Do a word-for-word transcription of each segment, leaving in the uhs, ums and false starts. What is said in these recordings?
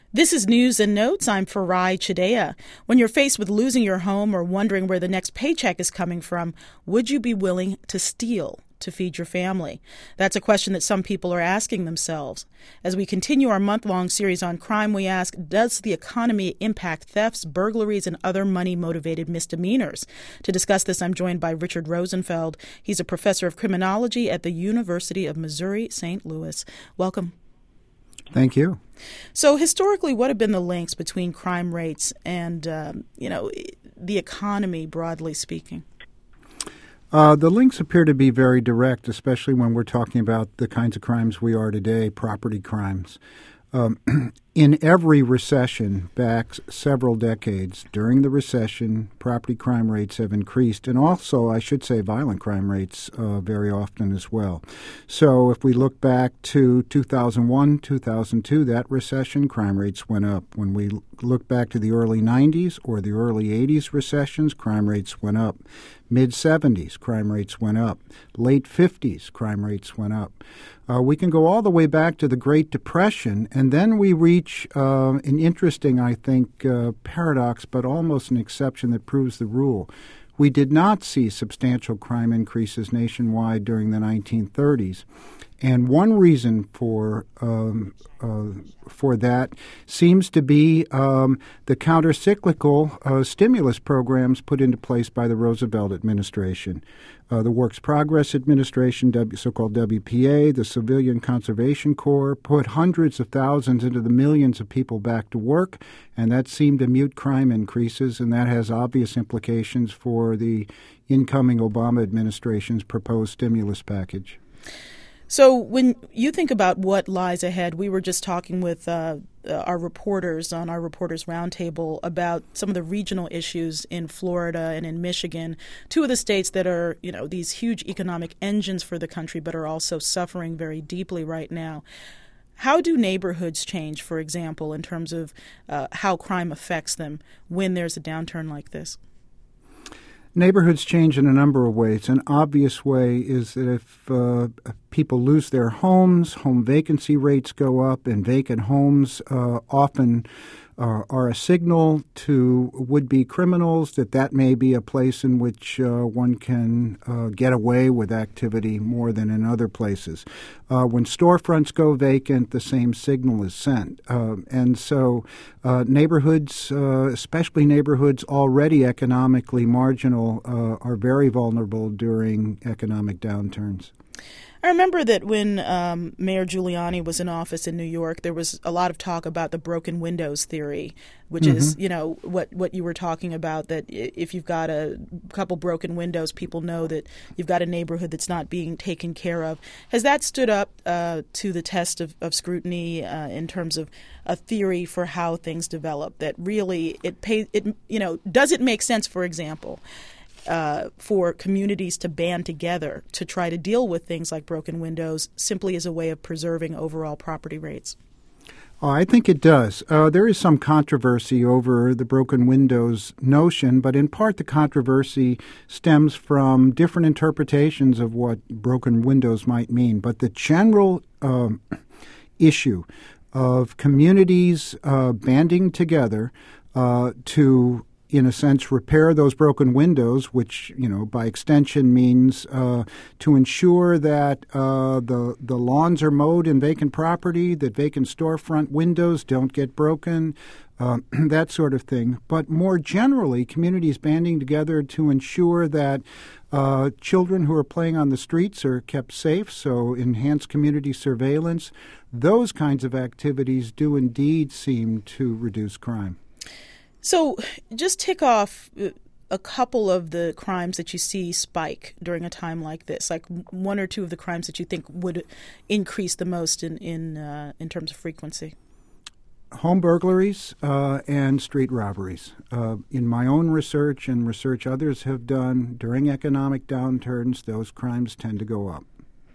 This is News and Notes. I'm Farai Chidea. When you're faced with losing your home or wondering where the next paycheck is coming from, would you be willing to steal to feed your family? That's a question that some people are asking themselves. As we continue our month-long series on crime, we ask, does the economy impact thefts, burglaries, and other money-motivated misdemeanors? To discuss this, I'm joined by Richard Rosenfeld. He's a professor of criminology at the University of Missouri, Saint Louis. Welcome. Thank you. So historically, what have been the links between crime rates and, um, you know, the economy, broadly speaking? Uh, the links appear to be very direct, especially when we're talking about the kinds of crimes we are today, property crimes. Um, in every recession back several decades, during the recession, property crime rates have increased, and also, I should say, violent crime rates uh, very often as well. So if we look back to two thousand one, two thousand two, that recession, crime rates went up. When we look back to the early nineties or the early eighties recessions, crime rates went up. mid-seventies, crime rates went up. Late fifties, crime rates went up. Uh, we can go all the way back to the Great Depression, and then we reach uh, an interesting, I think, uh, paradox, but almost an exception that proves the rule. We did not see substantial crime increases nationwide during the nineteen thirties. And one reason for um, uh, for that seems to be um, the counter-cyclical uh, stimulus programs put into place by the Roosevelt administration. Uh, the Works Progress Administration, w, so-called W P A, the Civilian Conservation Corps, put hundreds of thousands into the millions of people back to work, and that seemed to mute crime increases, and that has obvious implications for the incoming Obama administration's proposed stimulus package. So when you think about what lies ahead, we were just talking with uh, our reporters on our Reporters Roundtable about some of the regional issues in Florida and in Michigan, two of the states that are, you know, these huge economic engines for the country, but are also suffering very deeply right now. How do neighborhoods change, for example, in terms of uh, how crime affects them when there's a downturn like this? Neighborhoods change in a number of ways. An obvious way is that if uh, people lose their homes, home vacancy rates go up, and vacant homes uh, often uh, are a signal to would-be criminals that that may be a place in which uh, one can uh, get away with activity more than in other places. Uh, when storefronts go vacant, the same signal is sent. Uh, and so uh, neighborhoods, uh, especially neighborhoods already economically marginal, uh, are very vulnerable during economic downturns. I remember that when um, Mayor Giuliani was in office in New York, there was a lot of talk about the broken windows theory, which mm-hmm. is, you know, what, what you were talking about, that if you've got a couple broken windows, people know that you've got a neighborhood that's not being taken care of. Has that stood up uh, to the test of, of scrutiny uh, in terms of a theory for how things develop, that really it pays, it, you know, does it make sense, for example, Uh, for communities to band together to try to deal with things like broken windows simply as a way of preserving overall property rates? Oh, I think it does. Uh, there is some controversy over the broken windows notion, but in part the controversy stems from different interpretations of what broken windows might mean. But the general um, issue of communities uh, banding together uh, to in a sense, repair those broken windows, which, you know, by extension means uh, to ensure that uh, the the lawns are mowed in vacant property, that vacant storefront windows don't get broken, uh, that sort of thing. But more generally, communities banding together to ensure that uh, children who are playing on the streets are kept safe, so enhanced community surveillance. Those kinds of activities do indeed seem to reduce crime. So just tick off a couple of the crimes that you see spike during a time like this, like one or two of the crimes that you think would increase the most in in, uh, in terms of frequency. Home burglaries uh, and street robberies. Uh, in my own research and research others have done, during economic downturns, those crimes tend to go up.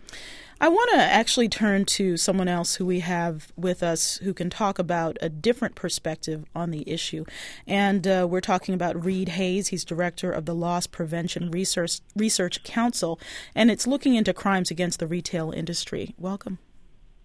I want to actually turn to someone else who we have with us who can talk about a different perspective on the issue. And uh, we're talking about Reed Hayes. He's director of the Loss Prevention Research, Research Council, and it's looking into crimes against the retail industry. Welcome.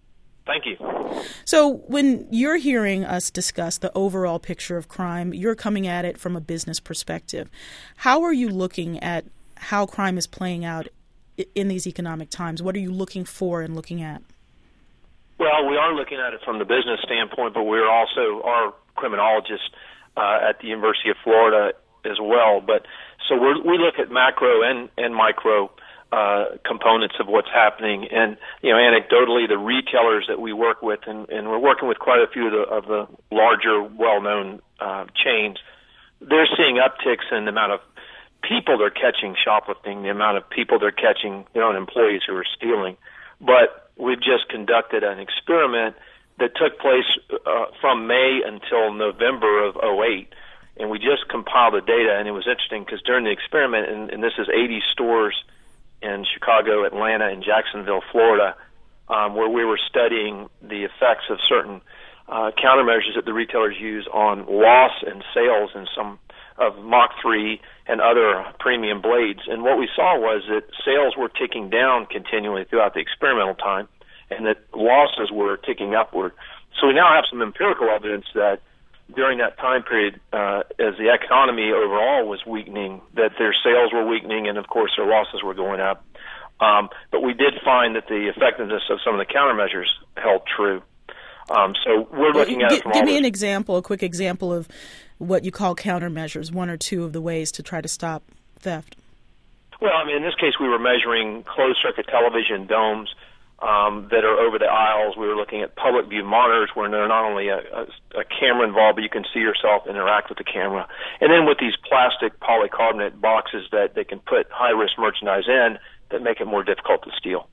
Thank you. So when you're hearing us discuss the overall picture of crime, you're coming at it from a business perspective. How are you looking at how crime is playing out in these economic times? What are you looking for and looking at? Well, we are looking at it from the business standpoint, but we're also our criminologists uh, at the University of Florida as well. But so we're, we look at macro and, and micro uh, components of what's happening. And, you know, anecdotally, the retailers that we work with, and, and we're working with quite a few of the, of the larger, well-known uh, chains, they're seeing upticks in the amount of people they're catching shoplifting, the amount of people they're catching, you know, and employees who are stealing. But we've just conducted an experiment that took place uh, from May until November of oh eight, and we just compiled the data, and it was interesting because during the experiment, and, and this is eighty stores in Chicago, Atlanta, and Jacksonville, Florida, um, where we were studying the effects of certain uh, countermeasures that the retailers use on loss and sales in some of Mach three and other premium blades. And what we saw was that sales were ticking down continually throughout the experimental time, and that losses were ticking upward. So we now have some empirical evidence that during that time period, uh, as the economy overall was weakening, that their sales were weakening, and of course their losses were going up. Um, but we did find that the effectiveness of some of the countermeasures held true. Um, so we're looking at G- it from Give all me those- an example, a quick example of what you call countermeasures, one or two of the ways to try to stop theft. Well, I mean, in this case, we were measuring closed-circuit television domes um, that are over the aisles. We were looking at public view monitors where there are not only a, a, a camera involved, but you can see yourself interact with the camera. And then with these plastic polycarbonate boxes that they can put high-risk merchandise in that make it more difficult to steal.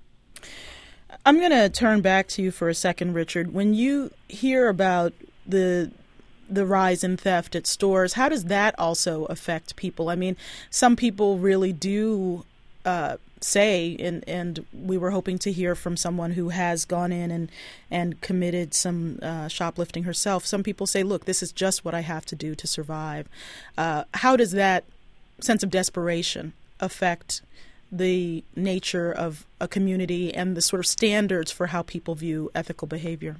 I'm going to turn back to you for a second, Richard. When you hear about the the rise in theft at stores, how does that also affect people? I mean, some people really do uh, say, and, and we were hoping to hear from someone who has gone in and, and committed some uh, shoplifting herself. Some people say, look, this is just what I have to do to survive. Uh, how does that sense of desperation affect the nature of a community and the sort of standards for how people view ethical behavior?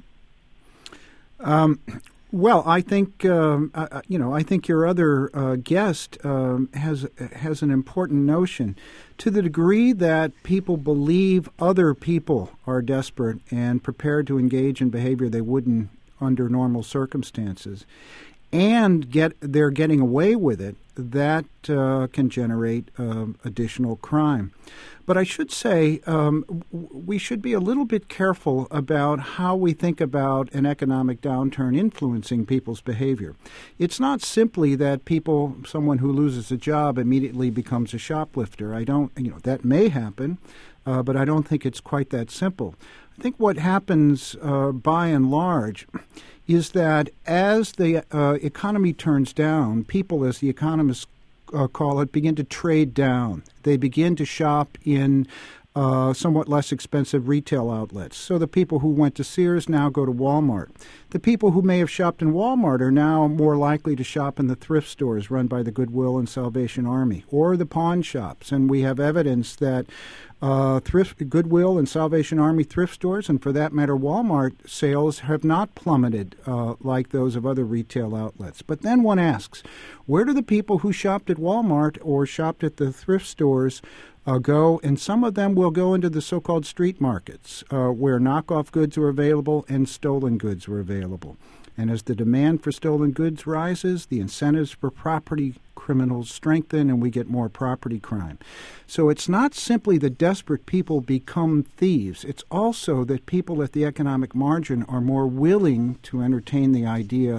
Um, well, I think um, uh, you know. I think your other uh, guest um, has has an important notion. To the degree that people believe other people are desperate and prepared to engage in behavior they wouldn't under normal circumstances, and get they're getting away with it, that uh, can generate uh, additional crime. But I should say um, we should be a little bit careful about how we think about an economic downturn influencing people's behavior. It's not simply that people, someone who loses a job immediately becomes a shoplifter. I don't, you know, that may happen, uh, but I don't think it's quite that simple. I think what happens uh, by and large is that as the uh, economy turns down, people, as the economists uh, call it, begin to trade down. They begin to shop in uh, somewhat less expensive retail outlets. So the people who went to Sears now go to Walmart. The people who may have shopped in Walmart are now more likely to shop in the thrift stores run by the Goodwill and Salvation Army or the pawn shops. And we have evidence that Uh, thrift, Goodwill and Salvation Army thrift stores, and for that matter, Walmart sales have not plummeted uh, like those of other retail outlets. But then one asks, where do the people who shopped at Walmart or shopped at the thrift stores uh, go? And some of them will go into the so-called street markets, uh, where knockoff goods are available and stolen goods are available. And as the demand for stolen goods rises, the incentives for property criminals strengthen, and we get more property crime. So it's not simply that desperate people become thieves. It's also that people at the economic margin are more willing to entertain the idea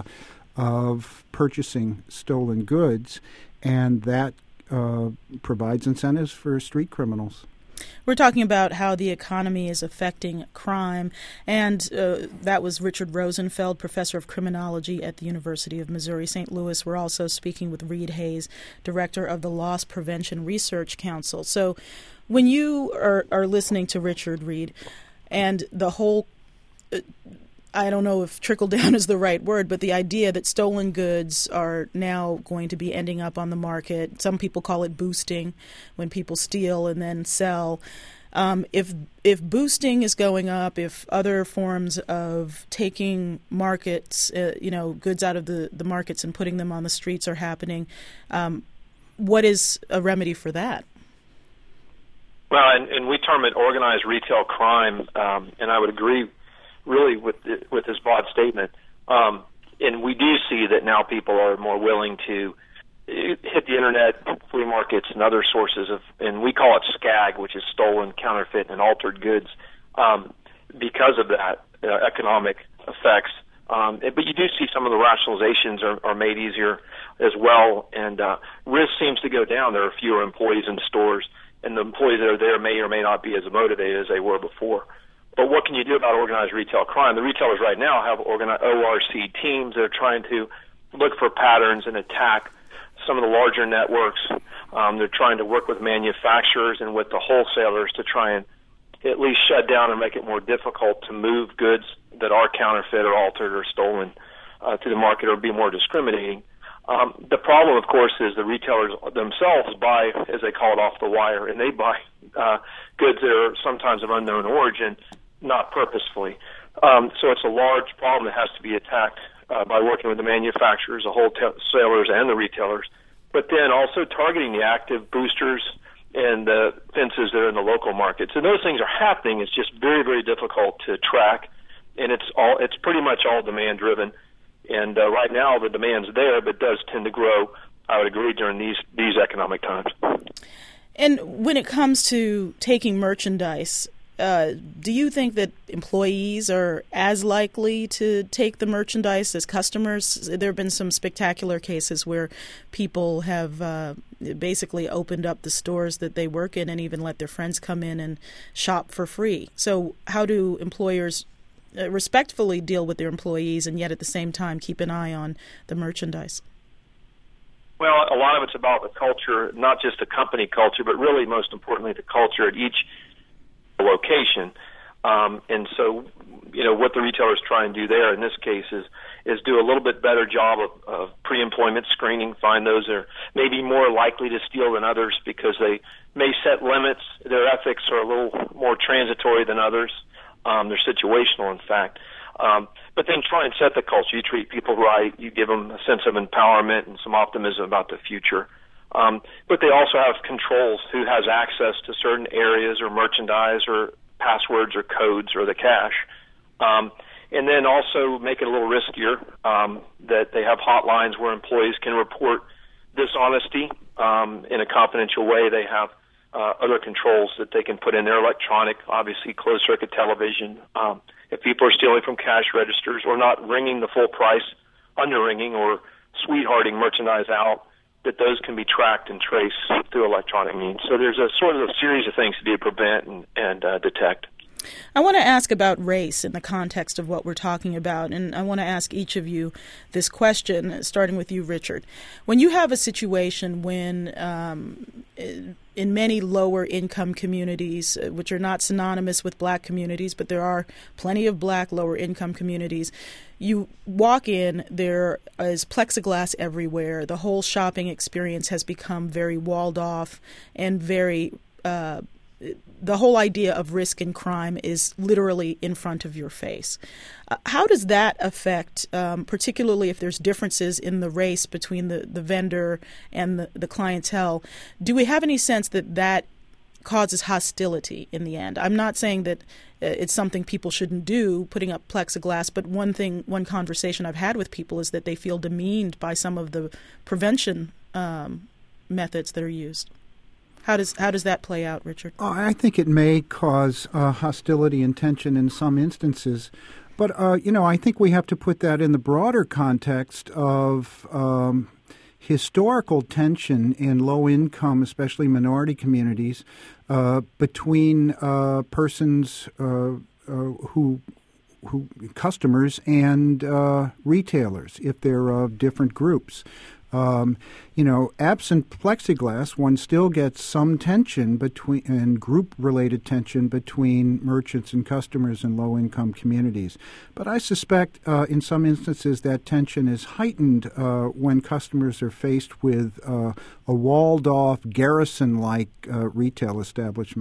of purchasing stolen goods, and that uh, provides incentives for street criminals. We're talking about how the economy is affecting crime, and uh, that was Richard Rosenfeld, professor of criminology at the University of Missouri Saint Louis. We're also speaking with Reed Hayes, director of the Loss Prevention Research Council. So when you are, are listening to Richard Reed and the whole uh, I don't know if trickle down is the right word, but the idea that stolen goods are now going to be ending up on the market. Some people call it boosting, when people steal and then sell. Um, if if boosting is going up, if other forms of taking markets, uh, you know, goods out of the, the markets and putting them on the streets are happening, um, what is a remedy for that? Well, and, and we term it organized retail crime, um, and I would agree really with the, with this broad statement. Um, and we do see that now people are more willing to hit the internet, flea markets, and other sources of, and we call it SCAG, which is stolen, counterfeit, and altered goods, um, because of that uh, economic effects. Um, but you do see some of the rationalizations are, are made easier as well, and uh, risk seems to go down. There are fewer employees in stores, and the employees that are there may or may not be as motivated as they were before. But what can you do about organized retail crime? The retailers right now have organi- O R C teams that are trying to look for patterns and attack some of the larger networks. Um, they're trying to work with manufacturers and with the wholesalers to try and at least shut down and make it more difficult to move goods that are counterfeit or altered or stolen uh, to the market, or be more discriminating. Um, the problem, of course, is the retailers themselves buy, as they call it, off the wire, and they buy uh, goods that are sometimes of unknown origin, not purposefully. Um, so it's a large problem that has to be attacked Uh, by working with the manufacturers, the wholesalers, and the retailers, but then also targeting the active boosters and the fences that are in the local markets. And those things are happening. It's just very, very difficult to track, and it's all it's pretty much all demand driven. And uh, right now the demand's there, but does tend to grow, I would agree, during these these economic times. And when it comes to taking merchandise, Uh, do you think that employees are as likely to take the merchandise as customers? There have been some spectacular cases where people have uh, basically opened up the stores that they work in and even let their friends come in and shop for free. So how do employers uh, respectfully deal with their employees and yet at the same time keep an eye on the merchandise? Well, a lot of it's about the culture, not just the company culture, but really most importantly the culture at each location. Um, and so, you know, what the retailers try and do there in this case is, is do a little bit better job of, of pre-employment screening, find those that are maybe more likely to steal than others because they may set limits. Their ethics are a little more transitory than others. Um, they're situational, in fact. Um, but then try and set the culture. You treat people right. You give them a sense of empowerment and some optimism about the future. Um, but they also have controls, who has access to certain areas or merchandise or passwords or codes or the cash. Um, and then also make it a little riskier, um, that they have hotlines where employees can report dishonesty um, in a confidential way. They have uh, other controls that they can put in their electronic, obviously closed-circuit television. Um, if people are stealing from cash registers or not ringing the full price, under-ringing or sweethearting merchandise out, that those can be tracked and traced through electronic means. So there's a sort of a series of things to do to prevent and, and uh, detect. I want to ask about race in the context of what we're talking about, and I want to ask each of you this question, starting with you, Richard. When you have a situation when um, in many lower-income communities, which are not synonymous with black communities, but there are plenty of black lower-income communities, you walk in, there is plexiglass everywhere. The whole shopping experience has become very walled off and very uh, the whole idea of risk and crime is literally in front of your face. Uh, how does that affect, um, particularly if there's differences in the race between the, the vendor and the, the clientele? Do we have any sense that that causes hostility in the end? I'm not saying that uh, it's something people shouldn't do, putting up plexiglass, but one thing, one conversation I've had with people is that they feel demeaned by some of the prevention um, methods that are used. How does how does that play out, Richard? Oh, I think it may cause uh, hostility and tension in some instances. But, uh, you know, I think we have to put that in the broader context of um, historical tension in low-income, especially minority communities, uh, between uh, persons uh, uh, who who customers and uh, retailers, if they're of different groups. Um, you know, absent plexiglass, one still gets some tension between and group-related tension between merchants and customers in low-income communities. But I suspect uh, in some instances that tension is heightened uh, when customers are faced with uh, a walled-off, garrison-like uh, retail establishment.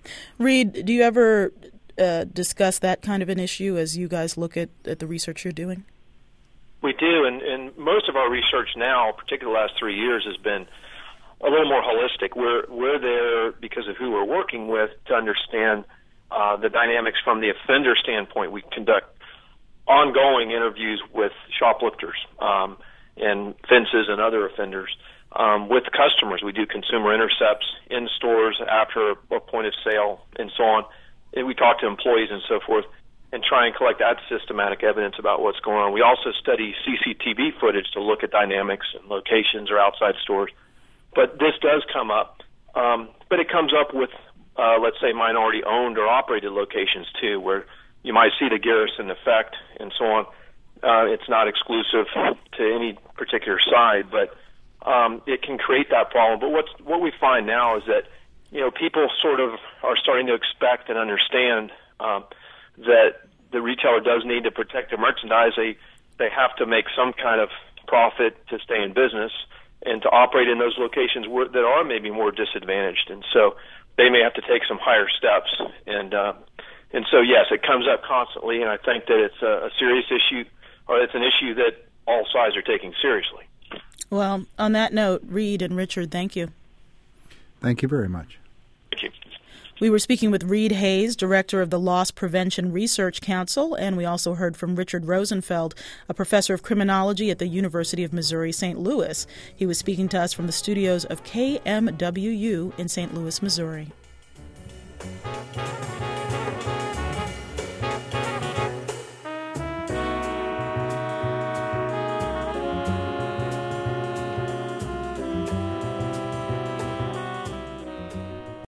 Reed, do you ever uh, discuss that kind of an issue as you guys look at, at the research you're doing? We do, and, and most of our research now, particularly the last three years, has been a little more holistic. We're we're there because of who we're working with to understand uh, the dynamics from the offender standpoint. We conduct ongoing interviews with shoplifters um, and fences and other offenders. Um, with customers, we do consumer intercepts in stores after a point of sale and so on. And we talk to employees and so forth, and try and collect that systematic evidence about what's going on. We also study C C T V footage to look at dynamics and locations or outside stores. But this does come up. Um, but it comes up with, uh, let's say, minority-owned or operated locations, too, where you might see the Garrison effect and so on. Uh, it's not exclusive to any particular side, but um, it can create that problem. But what's, what we find now is that, you know, people sort of are starting to expect and understand um, that the retailer does need to protect their merchandise. They they have to make some kind of profit to stay in business and to operate in those locations where, that are maybe more disadvantaged. And so they may have to take some higher steps. And uh, and so, yes, it comes up constantly, and I think that it's a, a serious issue, or it's an issue that all sides are taking seriously. Well, on that note, Reed and Richard, thank you. Thank you very much. Thank you. We were speaking with Reed Hayes, director of the Loss Prevention Research Council, and we also heard from Richard Rosenfeld, a professor of criminology at the University of Missouri Saint Louis. He was speaking to us from the studios of K M W U in Saint Louis, Missouri.